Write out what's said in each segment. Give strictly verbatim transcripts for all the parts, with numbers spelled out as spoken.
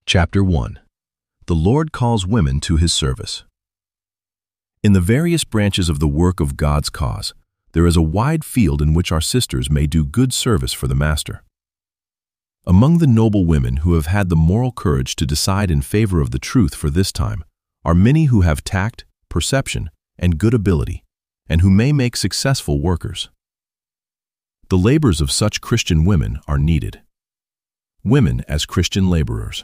Chapter one. The Lord calls women to His service. In the various branches of the work of God's cause, there is a wide field in which our sisters may do good service for the Master. Among the noble women who have had the moral courage to decide in favor of the truth for this time are many who have tact, perception, and good ability, and who may make successful workers. The labors of such Christian women are needed. Women as Christian laborers.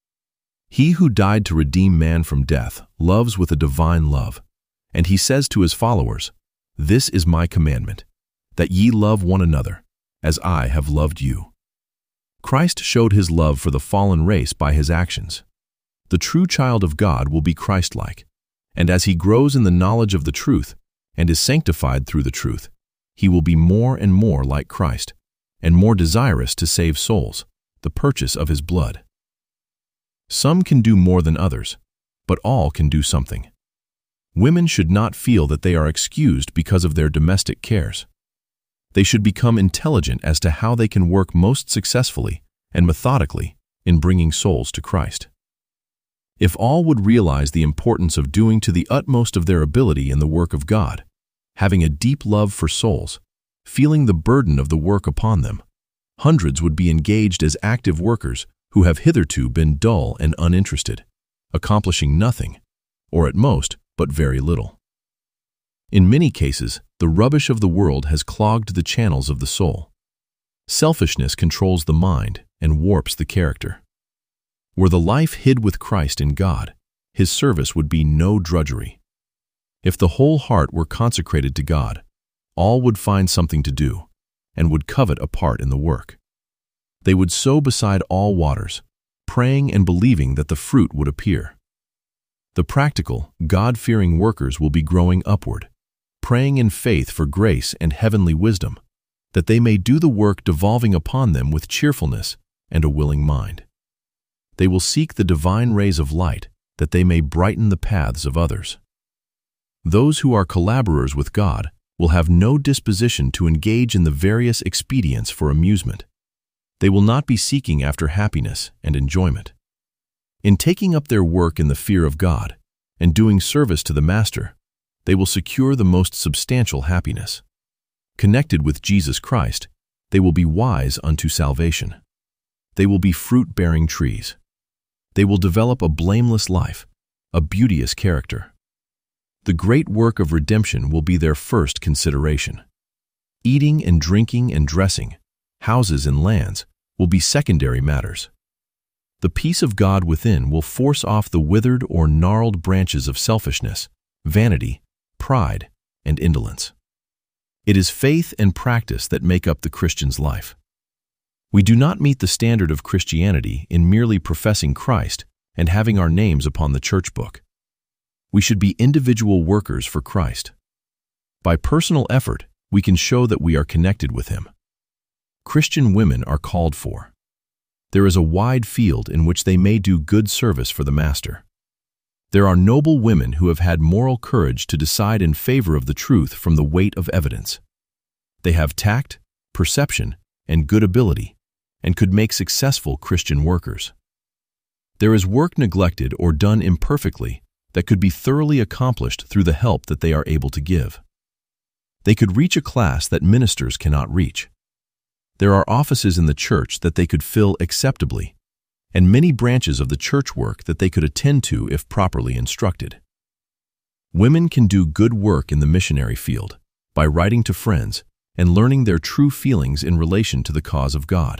He who died to redeem man from death loves with a divine love, and He says to His followers, "This is my commandment, that ye love one another, as I have loved you." Christ showed His love for the fallen race by His actions. The true child of God will be Christ-like, and as he grows in the knowledge of the truth and is sanctified through the truth, he will be more and more like Christ, and more desirous to save souls, the purchase of His blood. Some can do more than others, but all can do something. Women should not feel that they are excused because of their domestic cares. They should become intelligent as to how they can work most successfully and methodically in bringing souls to Christ. If all would realize the importance of doing to the utmost of their ability in the work of God, having a deep love for souls, feeling the burden of the work upon them, hundreds would be engaged as active workers who have hitherto been dull and uninterested, accomplishing nothing, or at most, but very little. In many cases, the rubbish of the world has clogged the channels of the soul. Selfishness controls the mind and warps the character. Were the life hid with Christ in God, His service would be no drudgery. If the whole heart were consecrated to God, all would find something to do, and would covet a part in the work. They would sow beside all waters, praying and believing that the fruit would appear. The practical, God-fearing workers will be growing upward, praying in faith for grace and heavenly wisdom, that they may do the work devolving upon them with cheerfulness and a willing mind. They will seek the divine rays of light, that they may brighten the paths of others. Those who are collaborers with God will have no disposition to engage in the various expedients for amusement. They will not be seeking after happiness and enjoyment. In taking up their work in the fear of God and doing service to the Master, they will secure the most substantial happiness. Connected with Jesus Christ, they will be wise unto salvation. They will be fruit-bearing trees. They will develop a blameless life, a beauteous character. The great work of redemption will be their first consideration. Eating and drinking and dressing, houses and lands, will be secondary matters. The peace of God within will force off the withered or gnarled branches of selfishness, vanity, pride, and indolence. It is faith and practice that make up the Christian's life. We do not meet the standard of Christianity in merely professing Christ and having our names upon the church book. We should be individual workers for Christ. By personal effort, we can show that we are connected with Him. Christian women are called for. There is a wide field in which they may do good service for the Master. There are noble women who have had moral courage to decide in favor of the truth from the weight of evidence. They have tact, perception, and good ability, and could make successful Christian workers. There is work neglected or done imperfectly that could be thoroughly accomplished through the help that they are able to give. They could reach a class that ministers cannot reach. There are offices in the church that they could fill acceptably, and many branches of the church work that they could attend to if properly instructed. Women can do good work in the missionary field by writing to friends and learning their true feelings in relation to the cause of God.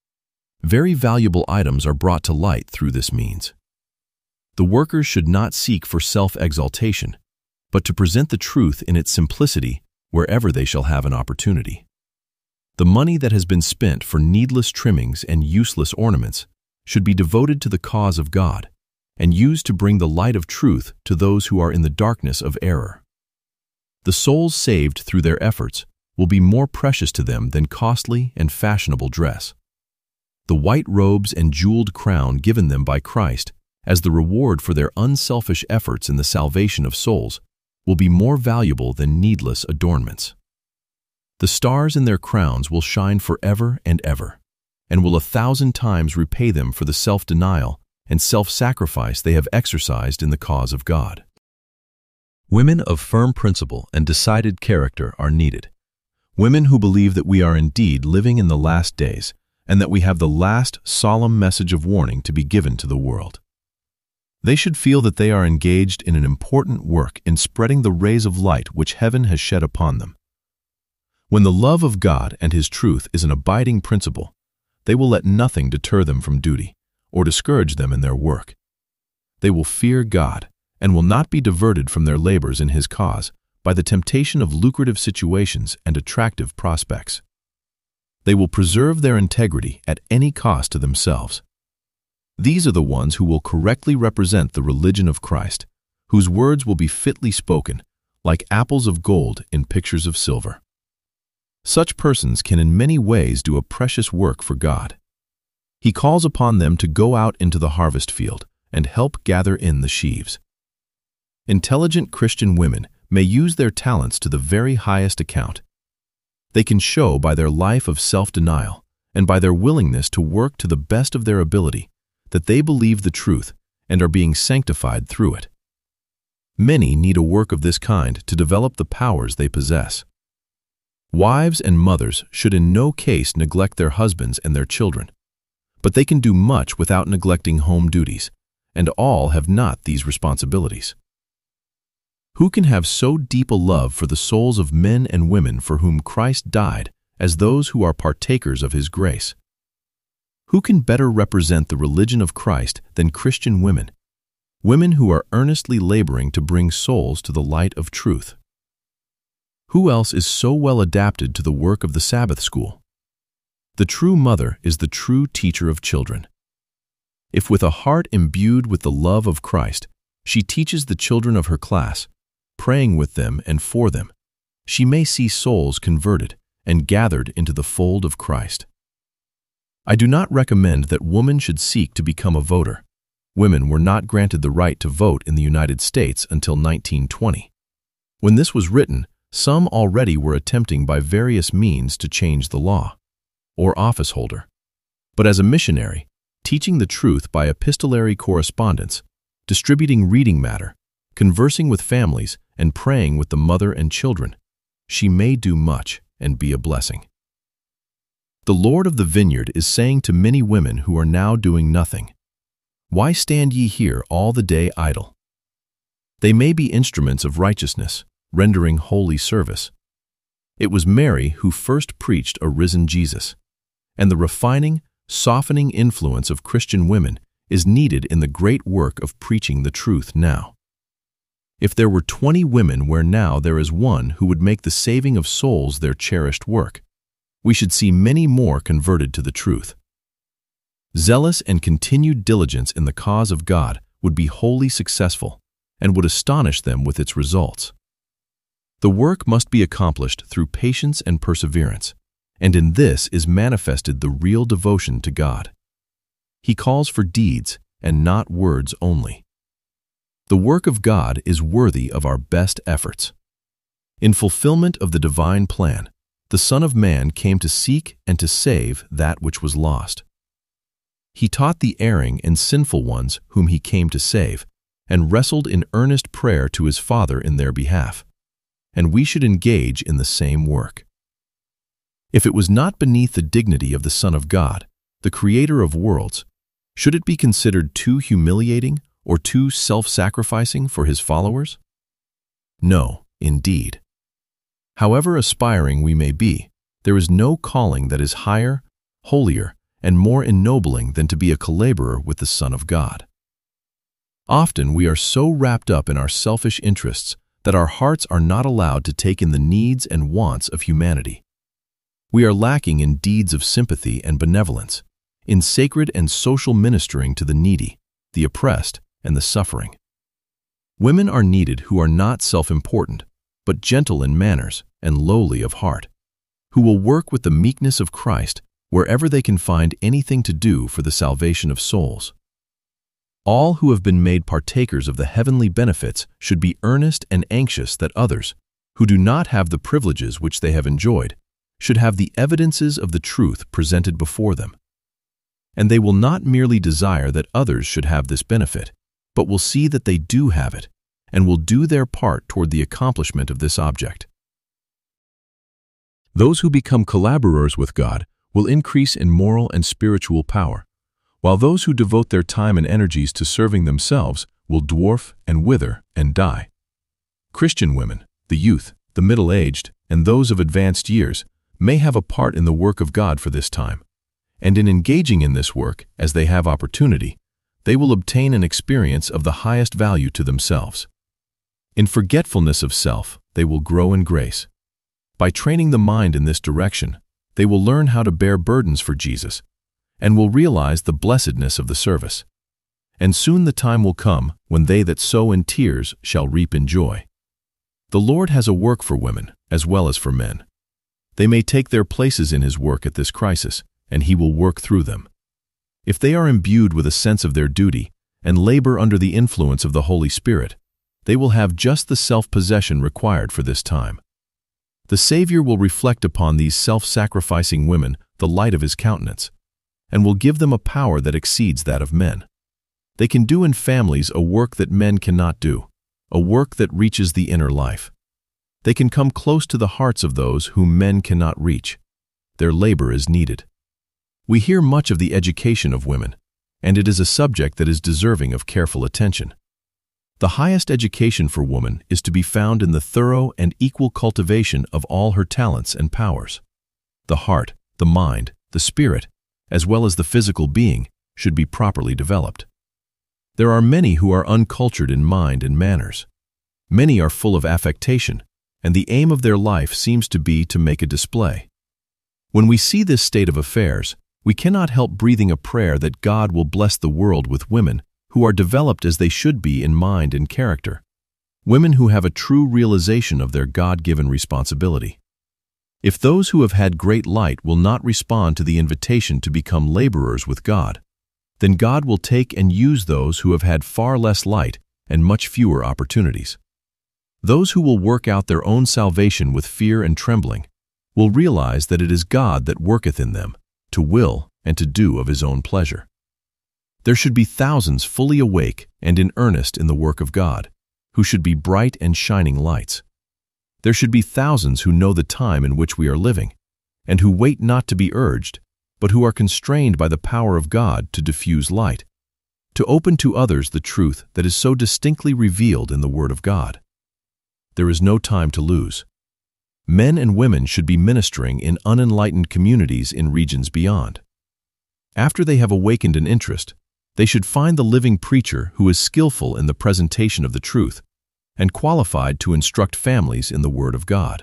Very valuable items are brought to light through this means. The workers should not seek for self-exaltation, but to present the truth in its simplicity wherever they shall have an opportunity. The money that has been spent for needless trimmings and useless ornaments should be devoted to the cause of God and used to bring the light of truth to those who are in the darkness of error. The souls saved through their efforts will be more precious to them than costly and fashionable dress. The white robes and jeweled crown given them by Christ as the reward for their unselfish efforts in the salvation of souls will be more valuable than needless adornments. The stars in their crowns will shine forever and ever, and will a thousand times repay them for the self-denial and self-sacrifice they have exercised in the cause of God. Women of firm principle and decided character are needed. Women who believe that we are indeed living in the last days and that we have the last solemn message of warning to be given to the world. They should feel that they are engaged in an important work in spreading the rays of light which heaven has shed upon them. When the love of God and His truth is an abiding principle, they will let nothing deter them from duty or discourage them in their work. They will fear God and will not be diverted from their labors in His cause by the temptation of lucrative situations and attractive prospects. They will preserve their integrity at any cost to themselves. These are the ones who will correctly represent the religion of Christ, whose words will be fitly spoken, like apples of gold in pictures of silver. Such persons can in many ways do a precious work for God. He calls upon them to go out into the harvest field and help gather in the sheaves. Intelligent Christian women may use their talents to the very highest account. They can show by their life of self-denial and by their willingness to work to the best of their ability that they believe the truth and are being sanctified through it. Many need a work of this kind to develop the powers they possess. Wives and mothers should in no case neglect their husbands and their children, but they can do much without neglecting home duties, and all have not these responsibilities. Who can have so deep a love for the souls of men and women for whom Christ died as those who are partakers of His grace? Who can better represent the religion of Christ than Christian women, women who are earnestly laboring to bring souls to the light of truth? Who else is so well adapted to the work of the Sabbath school? The true mother is the true teacher of children. If with a heart imbued with the love of Christ, she teaches the children of her class, praying with them and for them, she may see souls converted and gathered into the fold of Christ. I do not recommend that women should seek to become a voter. Women were not granted the right to vote in the United States until nineteen twenty. When this was written, some already were attempting by various means to change the law, or office holder. But as a missionary, teaching the truth by epistolary correspondence, distributing reading matter, conversing with families, and praying with the mother and children, she may do much and be a blessing. The Lord of the vineyard is saying to many women who are now doing nothing, "Why stand ye here all the day idle?" They may be instruments of righteousness, rendering holy service. It was Mary who first preached a risen Jesus, and the refining, softening influence of Christian women is needed in the great work of preaching the truth now. If there were twenty women where now there is one who would make the saving of souls their cherished work, we should see many more converted to the truth. Zealous and continued diligence in the cause of God would be wholly successful and would astonish them with its results. The work must be accomplished through patience and perseverance, and in this is manifested the real devotion to God. He calls for deeds and not words only. The work of God is worthy of our best efforts. In fulfillment of the divine plan, the Son of Man came to seek and to save that which was lost. He taught the erring and sinful ones whom He came to save, and wrestled in earnest prayer to His Father in their behalf, and we should engage in the same work. If it was not beneath the dignity of the Son of God, the Creator of worlds, should it be considered too humiliating or too self-sacrificing for His followers? No, indeed. However aspiring we may be, there is no calling that is higher, holier, and more ennobling than to be a collaborer with the Son of God. Often we are so wrapped up in our selfish interests that our hearts are not allowed to take in the needs and wants of humanity. We are lacking in deeds of sympathy and benevolence, in sacred and social ministering to the needy, the oppressed, and the suffering. Women are needed who are not self-important, but gentle in manners and lowly of heart, who will work with the meekness of Christ wherever they can find anything to do for the salvation of souls. All who have been made partakers of the heavenly benefits should be earnest and anxious that others, who do not have the privileges which they have enjoyed, should have the evidences of the truth presented before them. And they will not merely desire that others should have this benefit, but will see that they do have it, and will do their part toward the accomplishment of this object. Those who become collaborators with God will increase in moral and spiritual power, while those who devote their time and energies to serving themselves will dwarf and wither and die. Christian women, the youth, the middle-aged, and those of advanced years may have a part in the work of God for this time, and in engaging in this work as they have opportunity, they will obtain an experience of the highest value to themselves. In forgetfulness of self, they will grow in grace. By training the mind in this direction, they will learn how to bear burdens for Jesus, and will realize the blessedness of the service. And soon the time will come when they that sow in tears shall reap in joy. The Lord has a work for women as well as for men. They may take their places in His work at this crisis, and He will work through them. If they are imbued with a sense of their duty and labor under the influence of the Holy Spirit, they will have just the self-possession required for this time. The Savior will reflect upon these self-sacrificing women the light of His countenance, and will give them a power that exceeds that of men. They can do in families a work that men cannot do, a work that reaches the inner life. They can come close to the hearts of those whom men cannot reach. Their labor is needed. We hear much of the education of women, and it is a subject that is deserving of careful attention. The highest education for woman is to be found in the thorough and equal cultivation of all her talents and powers. The heart, the mind, the spirit, as well as the physical being, should be properly developed. There are many who are uncultured in mind and manners. Many are full of affectation, and the aim of their life seems to be to make a display. When we see this state of affairs, we cannot help breathing a prayer that God will bless the world with women who are developed as they should be in mind and character, women who have a true realization of their God-given responsibility. If those who have had great light will not respond to the invitation to become laborers with God, then God will take and use those who have had far less light and much fewer opportunities. Those who will work out their own salvation with fear and trembling will realize that it is God that worketh in them, to will and to do of His own pleasure. There should be thousands fully awake and in earnest in the work of God, who should be bright and shining lights. There should be thousands who know the time in which we are living, and who wait not to be urged, but who are constrained by the power of God to diffuse light, to open to others the truth that is so distinctly revealed in the Word of God. There is no time to lose. Men and women should be ministering in unenlightened communities in regions beyond. After they have awakened an interest, they should find the living preacher who is skillful in the presentation of the truth and qualified to instruct families in the Word of God.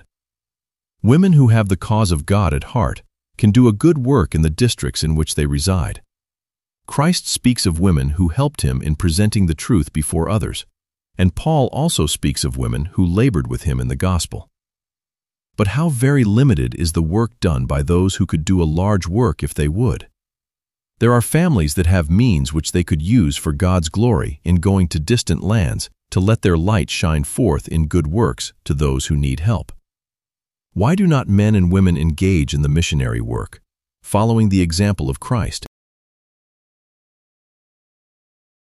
Women who have the cause of God at heart can do a good work in the districts in which they reside. Christ speaks of women who helped Him in presenting the truth before others, and Paul also speaks of women who labored with Him in the gospel. But how very limited is the work done by those who could do a large work if they would. There are families that have means which they could use for God's glory in going to distant lands to let their light shine forth in good works to those who need help. Why do not men and women engage in the missionary work, following the example of Christ